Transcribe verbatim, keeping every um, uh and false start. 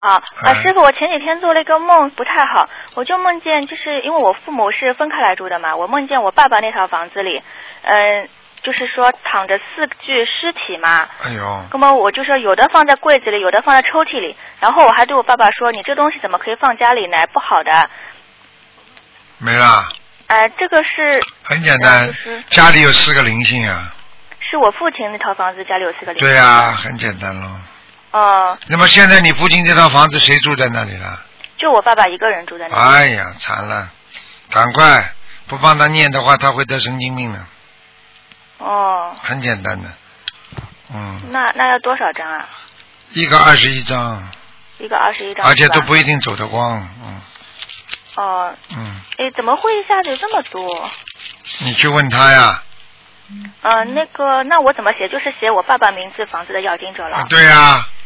啊啊，师傅，我前几天做了一个梦，不太好，我就梦见，就是因为我父母是分开来住的嘛，我梦见我爸爸那套房子里，嗯、呃，就是说躺着四具尸体嘛。 哎呦。 那么我就说有的放在柜子里，有的放在抽屉里，然后我还对我爸爸说，你这东西怎么可以放家里呢？不好的。 没啦。 呃，这个是。 很简单，呃就是、家里有四个灵性啊。 是我父亲那套房子家里有四个灵性。 对啊，很简单咯。 哦。 那么现在你父亲这套房子谁住在那里了？ 就我爸爸一个人住在那里。 哎呀，惨了！赶快不帮他念的话，他会得神经病的。 哦。 很简单的，嗯。 那那要多少张啊？ 一个二十一张。 一个二十一张。 而且都不一定走得光，嗯。 哦。 嗯。 哎，怎么会一下子有这么多？ 你去问他呀。 呃，那个，那我怎么写？就是写我爸爸名字房子的要经者了。 啊，对呀、啊。